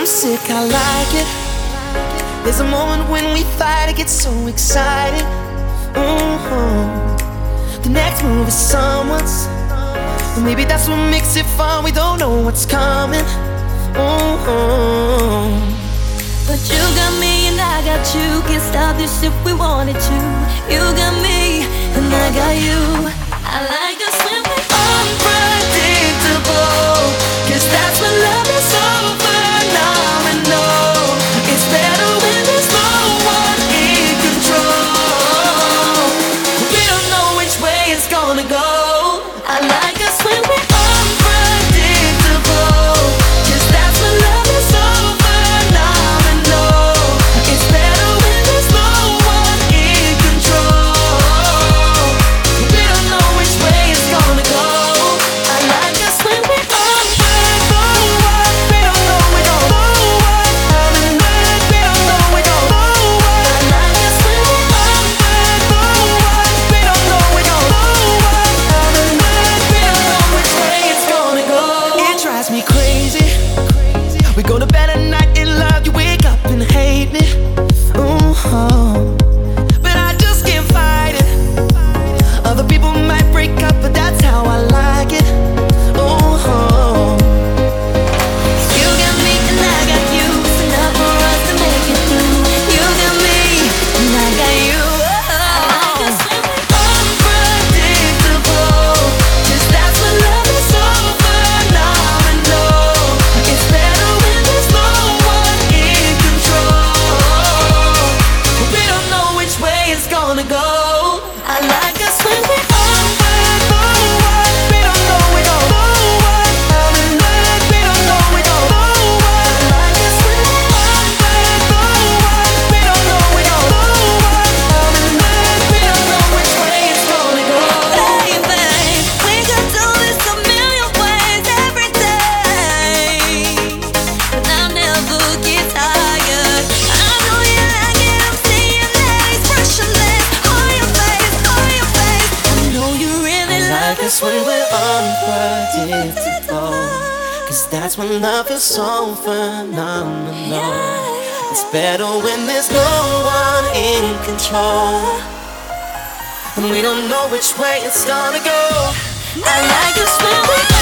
sick, I like it. There's a moment when we fight, it gets so exciting. The next move is someone's. And maybe that's what makes it fun. We don't know what's coming. But you got me and I got you. Can't stop this if we wanted to. You got me and I got you. I like us when we're unpredictable, 'cause that's when love is so phenomenal. It's better when there's no one in control. We don't know which way it's gonna go. I like us when we're unpredictable, 'cause that's when love is so phenomenal. It's better when there's no one in control. We don't know which way it's gonna go. I like us when we're unpredictable. We don't know we don't know what happening. We don't know we don't know what. I like us when we're unpredictable. We don't know we don't know what happening. We don't know which way it's gonna go. It drives me crazy. We go to bed at night in love, you wake up and hate me. But I just can't fight it. Other people might break up, but that's how I like it. You got me and I got you. It's enough for us to make it through. You got me and I got you. I like us when we're Unpredictable, 'cause that's when love is so phenomenal. It's better when there's no one in control. We don't know which way it's gonna go. I like us when we're unpredictable. We don't know we don't know what happening. We don't know we don't know what. I like us when we're Unpredictable. We don't know we don't know what happening. We don't know which way it's gonna go. baby. We could do this a million ways every day, but I'll never get tired. I know you like it. I'm seeing that expressionless on your face, on your face. I know you really Like us when we're unpredictable, 'cause that's when love is so phenomenal. It's better when there's no one in control, and we don't know which way it's gonna go. I like us when we're